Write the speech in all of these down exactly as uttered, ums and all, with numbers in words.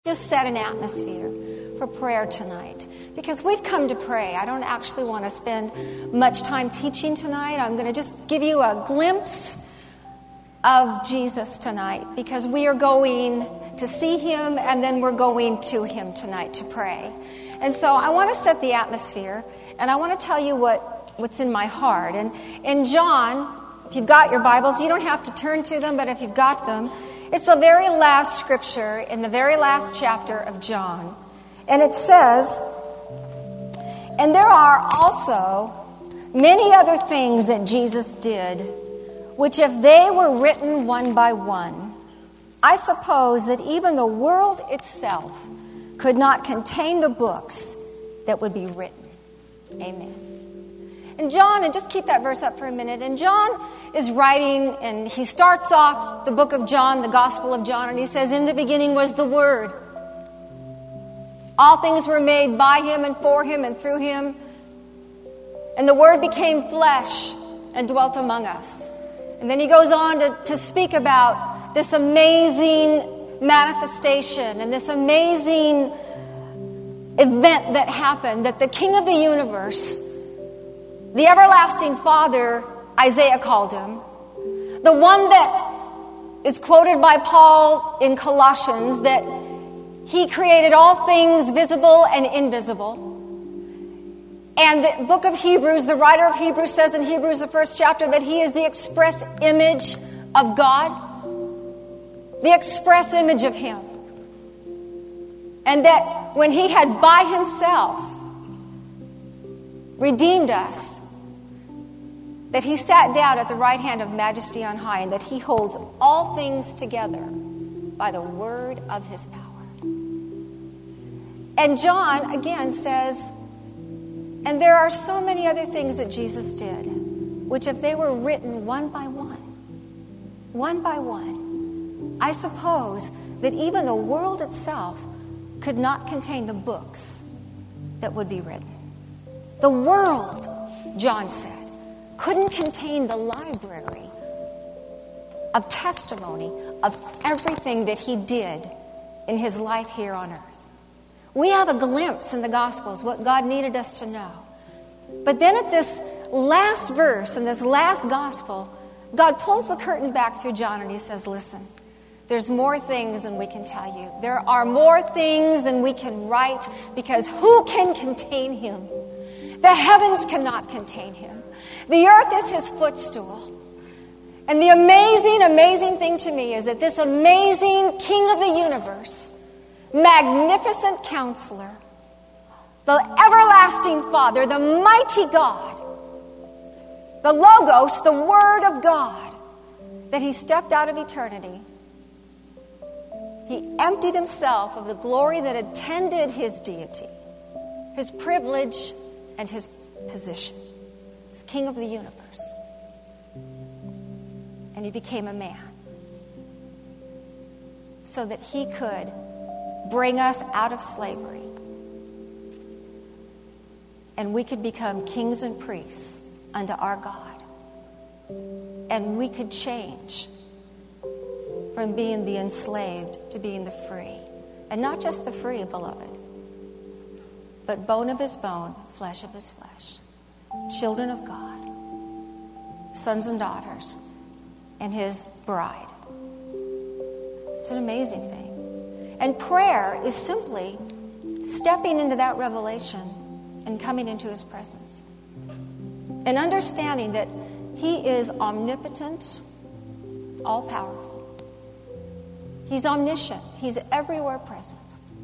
Just set an atmosphere for prayer tonight, because we've come to pray. I don't actually want to spend much time teaching tonight. I'm going to just give you a glimpse of Jesus tonight, because we are going to see him and then we're going to him tonight to pray. And so I want to set the atmosphere, and I want to tell you what, what's in my heart. And in John, if you've got your Bibles, you don't have to turn to them, but if you've got them, it's the very last scripture in the very last chapter of John. And it says, "And there are also many other things that Jesus did, which if they were written one by one, I suppose that even the world itself could not contain the books that would be written." Amen. And John, and just keep that verse up for a minute, and John is writing, and he starts off the book of John, the Gospel of John, and he says, "In the beginning was the Word. All things were made by him and for him and through him. And the Word became flesh and dwelt among us." And then he goes on to, to speak about this amazing manifestation and this amazing event that happened, that the King of the universe, the everlasting Father, Isaiah called him, the one that is quoted by Paul in Colossians, that he created all things visible and invisible. And the book of Hebrews, the writer of Hebrews says in Hebrews, the first chapter, that he is the express image of God, the express image of him. And that when he had by himself redeemed us, that he sat down at the right hand of majesty on high, and that he holds all things together by the word of his power. And John, again, says, "And there are so many other things that Jesus did, which if they were written one by one, one by one, I suppose that even the world itself could not contain the books that would be written." The world, John said, couldn't contain the library of testimony of everything that he did in his life here on earth. We have a glimpse in the Gospels what God needed us to know. But then at this last verse, in this last Gospel, God pulls the curtain back through John and he says, "Listen, there's more things than we can tell you. There are more things than we can write, because who can contain him? The heavens cannot contain him. The earth is his footstool." And the amazing, amazing thing to me is that this amazing King of the universe, magnificent Counselor, the everlasting Father, the mighty God, the Logos, the Word of God, that he stepped out of eternity. He emptied himself of the glory that attended his deity, his privilege, and his position as King of the universe. And he became a man so that he could bring us out of slavery, and we could become kings and priests unto our God, and we could change from being the enslaved to being the free. And not just the free, beloved, but bone of his bone, flesh of his flesh, children of God, sons and daughters, and his bride. It's an amazing thing. And prayer is simply stepping into that revelation and coming into his presence. And understanding that he is omnipotent, all-powerful. He's omniscient. He's everywhere present.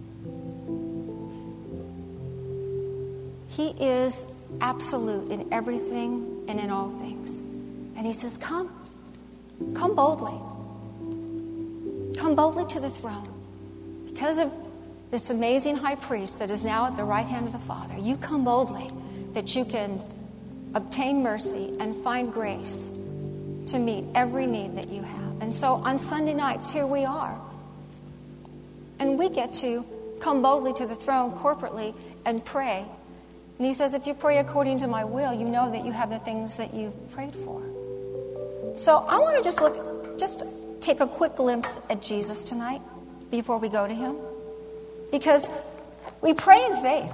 He is absolute in everything and in all things. And he says, come. Come boldly. Come boldly to the throne. Because of this amazing high priest that is now at the right hand of the Father, you come boldly that you can obtain mercy and find grace to meet every need that you have. And so on Sunday nights, here we are. And we get to come boldly to the throne corporately and pray. And he says, if you pray according to my will, you know that you have the things that you've prayed for. So I want to just look, just take a quick glimpse at Jesus tonight before we go to him. because we pray in faith.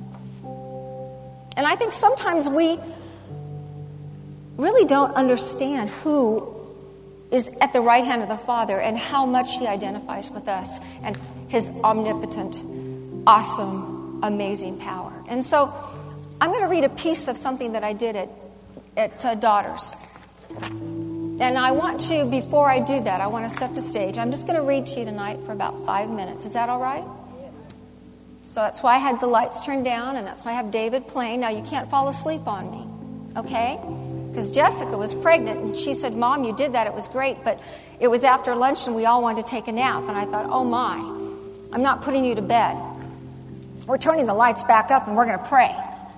And I think sometimes we really don't understand who is at the right hand of the Father and how much He identifies with us and His omnipotent, awesome, amazing power. And so I'm going to read a piece of something that I did at, at uh, Daughters. And I want to, before I do that, I want to set the stage. I'm just going to read to you tonight for about five minutes. Is that all right? So that's why I had the lights turned down, and that's why I have David playing. Now, you can't fall asleep on me, okay? Because Jessica was pregnant, and she said, Mom, you did that. It was great, but it was after lunch, and we all wanted to take a nap. And I thought, oh, my, I'm not putting you to bed. We're turning the lights back up, and we're going to pray.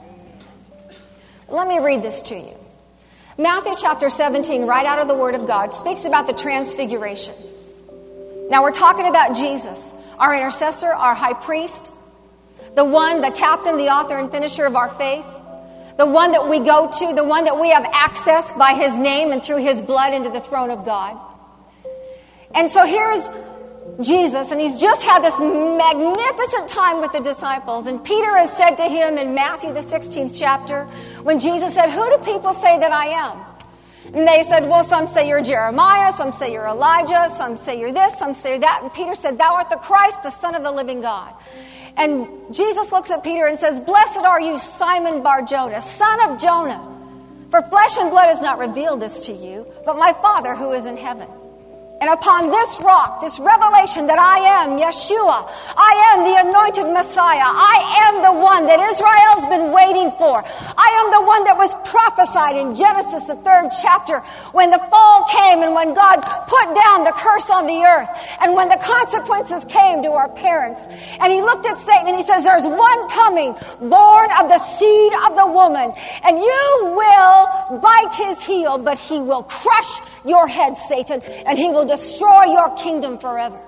Let me read this to you. Matthew chapter seventeen, right out of the Word of God, speaks about the transfiguration. Now, we're talking about Jesus, our intercessor, our high priest, the one, the captain, the author, and finisher of our faith, the one that we go to, the one that we have access by His name and through His blood into the throne of God. And so here's Jesus, and He's just had this magnificent time with the disciples. And Peter has said to Him in Matthew, the sixteenth chapter, when Jesus said, who do people say that I am? And they said, well, some say you're Jeremiah, some say you're Elijah, some say you're this, some say you're that. And Peter said, thou art the Christ, the Son of the living God. And Jesus looks at Peter and says, blessed are you, Simon Bar-Jonah, son of Jonah. For flesh and blood has not revealed this to you, but my Father who is in heaven. And upon this rock, this revelation that I am Yeshua, I am the anointed Messiah, I am the one that Israel's been waiting for. I am the one that was prophesied in Genesis, the third chapter, when the fall came and when God put down the curse on the earth and when the consequences came to our parents. And He looked at Satan and He says, there's one coming, born of the seed of the woman, and you will bite his heel, but he will crush your head, Satan, and he will destroy your kingdom forever.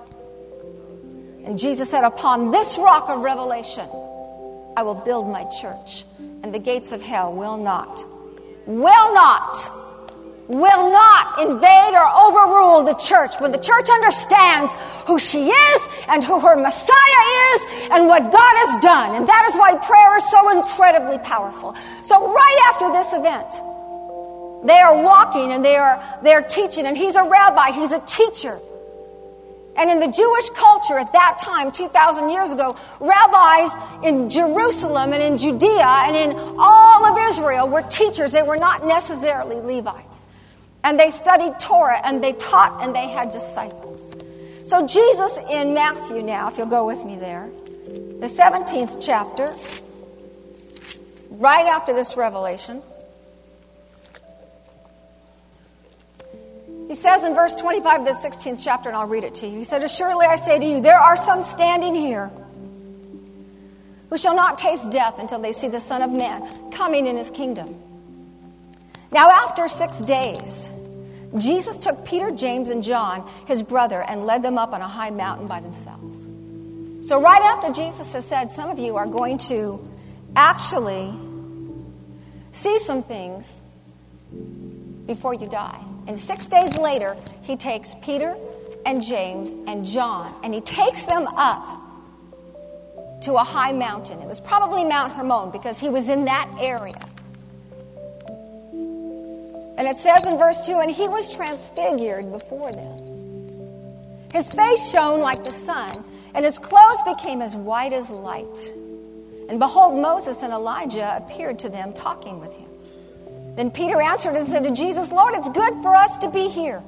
And Jesus said, upon this rock of revelation, I will build my church, and the gates of hell will not, will not, will not invade or overrule the church. When the church understands who she is and who her Messiah is and what God has done. And that is why prayer is so incredibly powerful. So right after this event, they are walking and they are they are teaching, and he's a rabbi, he's a teacher. And in the Jewish culture at that time, two thousand years ago, rabbis in Jerusalem and in Judea and in all of Israel were teachers. They were not necessarily Levites. And they studied Torah and they taught and they had disciples. So Jesus in Matthew now, if you'll go with me there, the seventeenth chapter, right after this revelation, he says in verse twenty-five of the sixteenth chapter, and I'll read it to you. He said, assuredly I say to you, there are some standing here who shall not taste death until they see the Son of Man coming in His kingdom. Now after six days, Jesus took Peter, James, and John, his brother, and led them up on a high mountain by themselves. So right after Jesus has said, some of you are going to actually see some things before you die. And six days later, he takes Peter and James and John, and he takes them up to a high mountain. It was probably Mount Hermon because he was in that area. And it says in verse two, and he was transfigured before them. His face shone like the sun, and his clothes became as white as light. And behold, Moses and Elijah appeared to them, talking with him. Then Peter answered and said to Jesus, Lord, it's good for us to be here.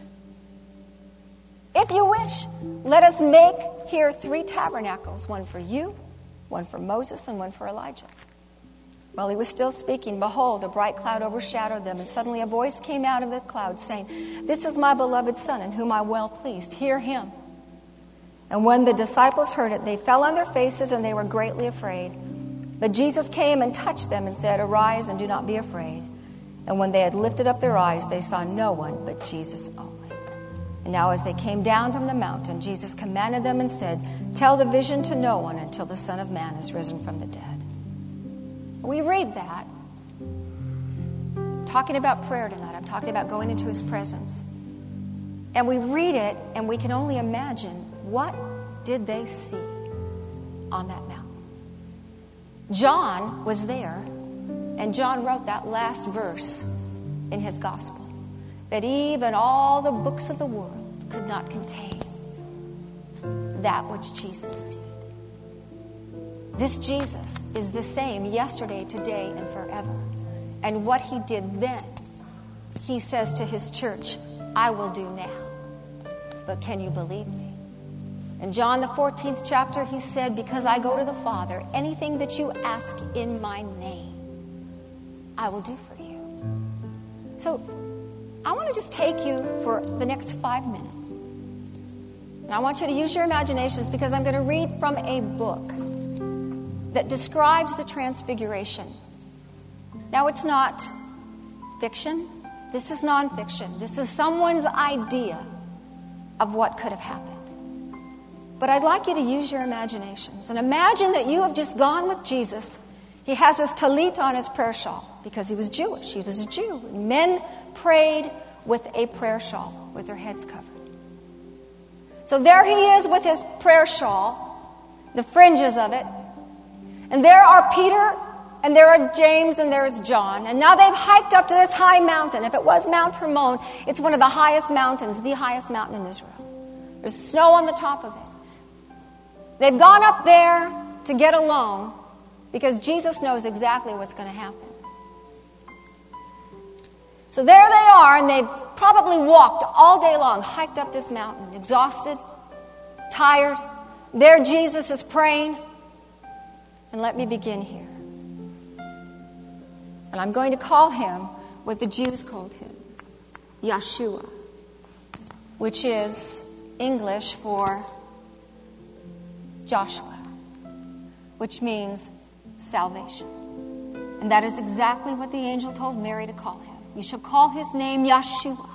If you wish, let us make here three tabernacles, one for you, one for Moses, and one for Elijah. While he was still speaking, behold, a bright cloud overshadowed them, and suddenly a voice came out of the cloud saying, this is my beloved Son, in whom I am well pleased. Hear him. And when the disciples heard it, they fell on their faces, and they were greatly afraid. But Jesus came and touched them and said, arise and do not be afraid. And when they had lifted up their eyes, they saw no one but Jesus only. And now as they came down from the mountain, Jesus commanded them and said, tell the vision to no one until the Son of Man is risen from the dead. We read that. I'm talking about prayer tonight. I'm talking about going into His presence. And we read it, and we can only imagine, what did they see? on that mountain. John was there, and John wrote that last verse in his gospel, that even all the books of the world could not contain that which Jesus did. This Jesus is the same yesterday, today, and forever. And what he did then, he says to his church, I will do now. But can you believe me? In John the fourteenth chapter, he said, because I go to the Father, anything that you ask in my name, I will do for you. So I want to just take you for the next five minutes. And I want you to use your imaginations, because I'm going to read from a book that describes the Transfiguration. Now, it's not fiction. This is nonfiction. This is someone's idea of what could have happened. But I'd like you to use your imaginations and imagine that you have just gone with Jesus. He has his talit on, his prayer shawl, because he was Jewish. He was a Jew. Men prayed with a prayer shawl, with their heads covered. So there he is with his prayer shawl, the fringes of it. And there are Peter, and there are James, and there's John. And now they've hiked up to this high mountain. If it was Mount Hermon, it's one of the highest mountains, the highest mountain in Israel. There's snow on the top of it. They've gone up there to get alone because Jesus knows exactly what's going to happen. So there they are, and they've probably walked all day long, hiked up this mountain, exhausted, tired. There Jesus is praying. And let me begin here. And I'm going to call him what the Jews called him, Yeshua, which is English for Joshua, which means salvation. And that is exactly what the angel told Mary to call him. You shall call his name Yeshua,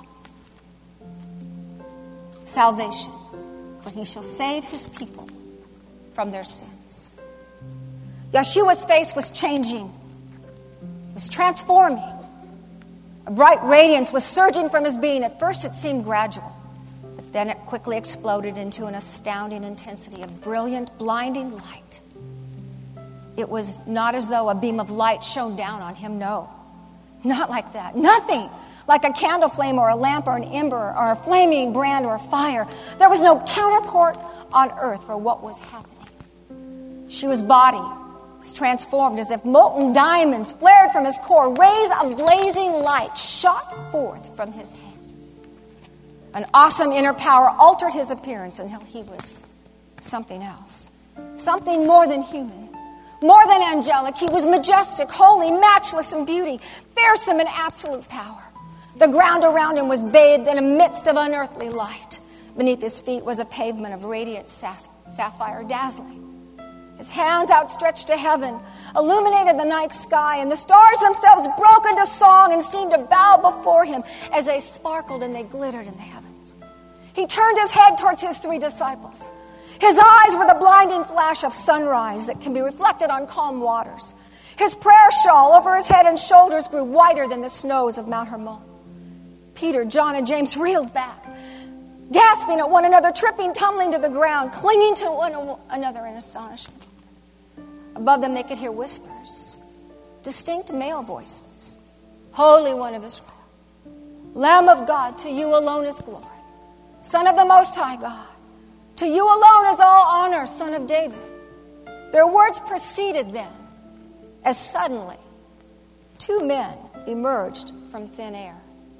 salvation, for he shall save his people from their sins. Yeshua's face was changing, was transforming. A bright radiance was surging from his being. At first it seemed gradual, but then it quickly exploded into an astounding intensity of brilliant, blinding light. It was not as though a beam of light shone down on him, no. Not like that. Nothing like a candle flame or a lamp or an ember or a flaming brand or a fire. There was no counterpart on earth for what was happening. Yeshua's body was transformed as if molten diamonds flared from his core. Rays of blazing light shot forth from his hands. An awesome inner power altered his appearance until he was something else. Something more than human. More than angelic. He was majestic, holy, matchless in beauty, fearsome in absolute power. The ground around him was bathed in a mist of unearthly light. Beneath his feet was a pavement of radiant sapphire, dazzling. His hands outstretched to heaven illuminated the night sky, and the stars themselves broke into song and seemed to bow before him as they sparkled and they glittered in the heavens. He turned his head towards his three disciples. His eyes were the blinding flash of sunrise that can be reflected on calm waters. His prayer shawl over his head and shoulders grew whiter than the snows of Mount Hermon. Peter, John, and James reeled back, gasping at one another, tripping, tumbling to the ground, clinging to one another in astonishment. Above them they could hear whispers, distinct male voices. Holy One of Israel, Lamb of God, to you alone is glory. Son of the Most High God, to you alone is all honor, Son of David. Their words preceded them as suddenly two men emerged from thin air.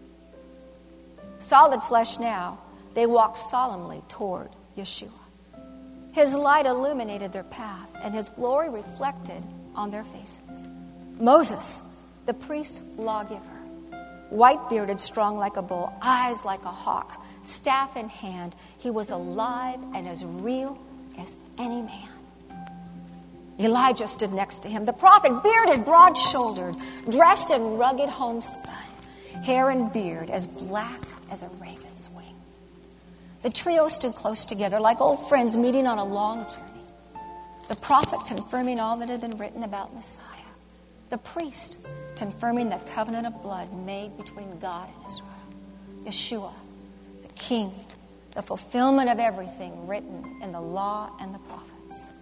Solid flesh now, they walked solemnly toward Yeshua. His light illuminated their path, and his glory reflected on their faces. Moses, the priest lawgiver, white-bearded, strong like a bull, eyes like a hawk, staff in hand, he was alive and as real as any man. Elijah stood next to him, the prophet, bearded, broad-shouldered, dressed in rugged homespun, hair and beard as black as a raven's wing. The trio stood close together like old friends meeting on a long journey. The prophet confirming all that had been written about Messiah. The priest confirming the covenant of blood made between God and Israel. Yeshua, the King, the fulfillment of everything written in the law and the prophets.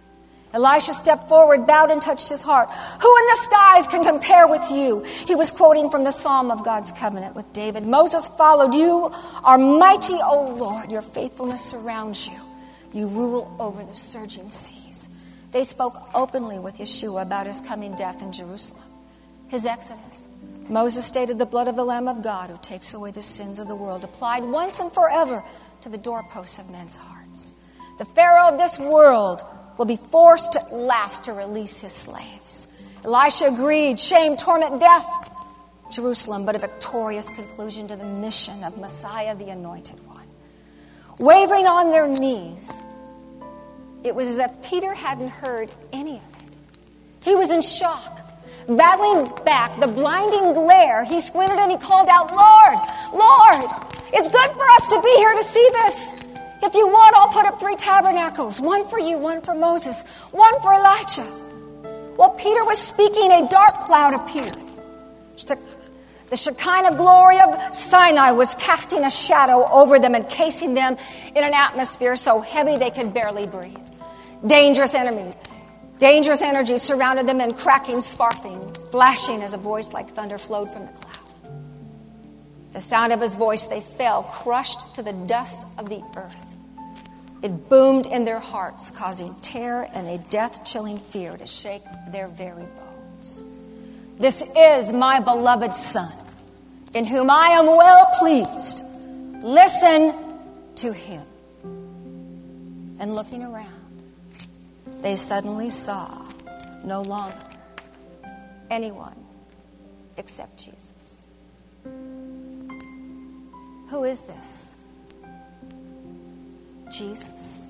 Elisha stepped forward, bowed, and touched his heart. Who in the skies can compare with you? He was quoting from the Psalm of God's covenant with David. Moses followed. You are mighty, O Lord. Your faithfulness surrounds you. You rule over the surging seas. They spoke openly with Yeshua about his coming death in Jerusalem, his exodus. Moses stated the blood of the Lamb of God who takes away the sins of the world, applied once and forever to the doorposts of men's hearts. The Pharaoh of this world will be forced at last to release his slaves. Elisha agreed. Shame, torment, death. Jerusalem, but a victorious conclusion to the mission of Messiah, the Anointed One. Wavering on their knees, it was as if Peter hadn't heard any of it. He was in shock. Battling back the blinding glare, he squinted and he called out, Lord, Lord, it's good for us to be here to see this. If you want, I'll put up three tabernacles, one for you, one for Moses, one for Elijah. While Peter was speaking, a dark cloud appeared. The, the Shekinah glory of Sinai was casting a shadow over them, encasing them in an atmosphere so heavy they could barely breathe. Dangerous enemy, dangerous energy surrounded them in cracking, sparkling, flashing as a voice like thunder flowed from the cloud. The sound of his voice, they fell, crushed to the dust of the earth. It boomed in their hearts, causing terror and a death-chilling fear to shake their very bones. This is my beloved Son, in whom I am well pleased. Listen to him. And looking around, they suddenly saw no longer anyone except Jesus. Who is this? Jesus.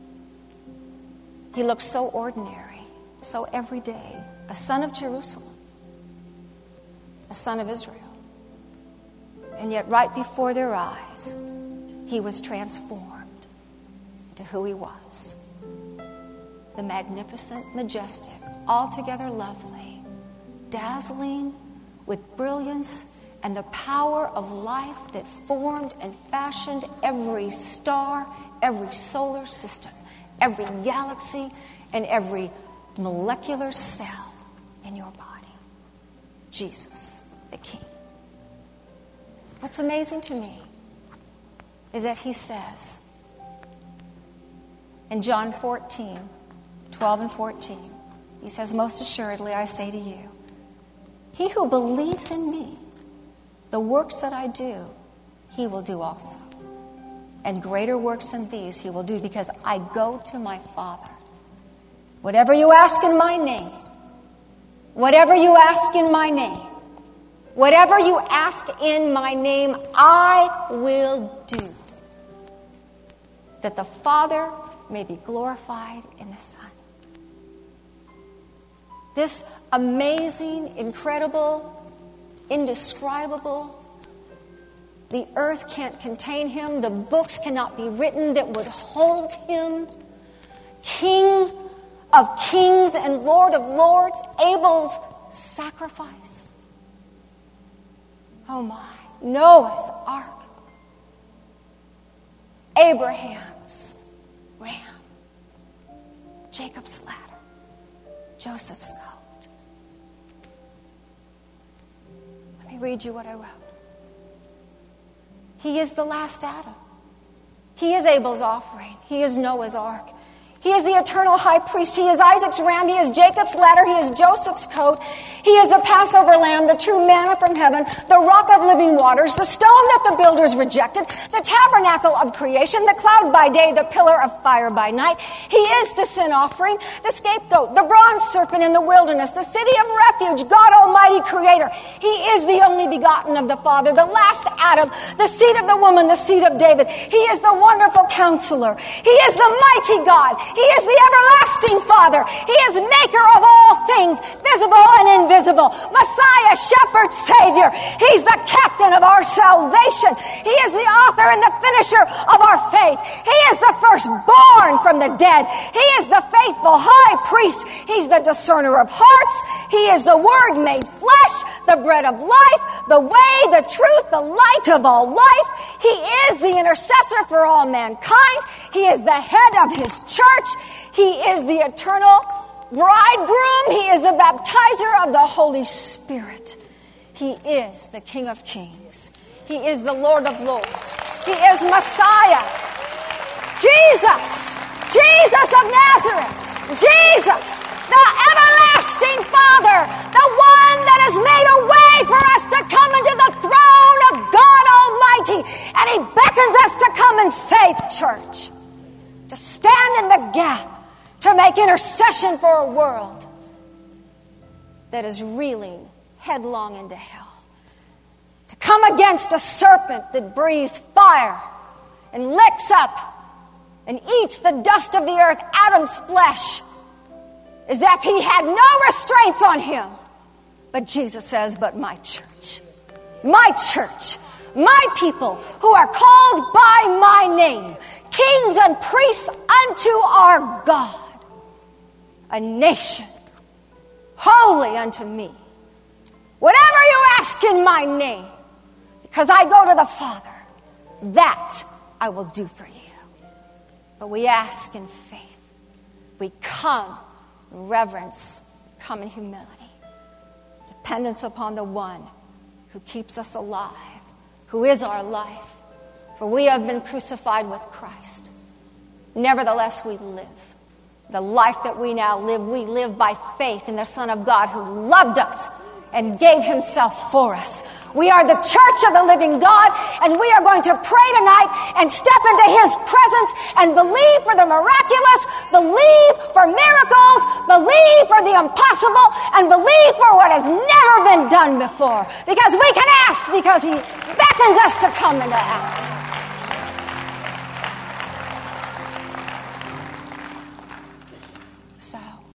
He looks so ordinary, so everyday, a son of Jerusalem, a son of Israel. And yet right before their eyes, he was transformed into who he was. The magnificent, majestic, altogether lovely, dazzling with brilliance and the power of life that formed and fashioned every star, every solar system, every galaxy, and every molecular cell in your body. Jesus, the King. What's amazing to me is that he says in John fourteen, twelve and fourteen, he says, most assuredly I say to you, he who believes in me, the works that I do, he will do also. And greater works than these he will do, because I go to my Father. Whatever you ask in my name, whatever you ask in my name, whatever you ask in my name, I will do, that the Father may be glorified in the Son. This amazing, incredible, indescribable. The earth can't contain him. The books cannot be written that would hold him. King of kings and Lord of lords, Abel's sacrifice. Oh my. Noah's ark. Abraham's ram. Jacob's ladder. Joseph's coat. Let me read you what I wrote. He is the last Adam. He is Abel's offering. He is Noah's ark. He is the eternal high priest. He is Isaac's ram. He is Jacob's ladder. He is Joseph's coat. He is the Passover lamb, the true manna from heaven, the rock of living waters, the stone that the builders rejected, the tabernacle of creation, the cloud by day, the pillar of fire by night. He is the sin offering, the scapegoat, the bronze serpent in the wilderness, the city of refuge, God Almighty Creator. He is the only begotten of the Father, the last Adam, the seed of the woman, the seed of David. He is the wonderful counselor. He is the mighty God. He is the everlasting Father. He is maker of all things, visible and invisible. Messiah, shepherd, Savior. He's the captain of our salvation. He is the author and the finisher of our faith. He is the firstborn from the dead. He is the faithful high priest. He's the discerner of hearts. He is the Word made flesh, the bread of life, the way, the truth, the light of all life. He is the intercessor for all mankind. He is the head of his church. He is the eternal bridegroom. He is the baptizer of the Holy Spirit. He is the King of Kings. He is the Lord of Lords. He is Messiah. Jesus. Jesus of Nazareth. Jesus. The everlasting Father, the one that has made a way for us to come into the throne of God Almighty. And he beckons us to come in faith, church. To stand in the gap, to make intercession for a world that is reeling headlong into hell. To come against a serpent that breathes fire and licks up and eats the dust of the earth, Adam's flesh, as if he had no restraints on him. But Jesus says, but my church, my church, my people who are called by my name, kings and priests unto our God, a nation holy unto me. Whatever you ask in my name, because I go to the Father, that I will do for you. But we ask in faith. We come in reverence, come in humility. Dependence upon the one who keeps us alive, who is our life. For we have been crucified with Christ. Nevertheless, we live. The life that we now live, we live by faith in the Son of God who loved us and gave himself for us. We are the church of the living God, and we are going to pray tonight and step into his presence and believe for the miraculous, believe for miracles, believe for the impossible, and believe for what has never been done before. Because we can ask, because he beckons us to come and to ask. So